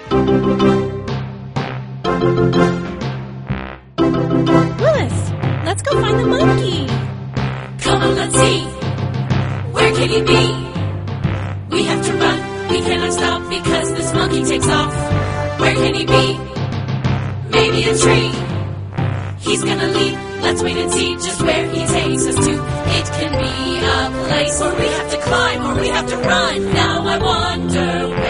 Willis, let's go find the monkey. Come on, let's see. Where can he be? We have to run. We cannot stop because this monkey takes off. Where can he be? Maybe a tree. He's gonna leap. Let's wait and see just where he takes us to. It can be a place where we have to climb or we have to run. Now I wonder where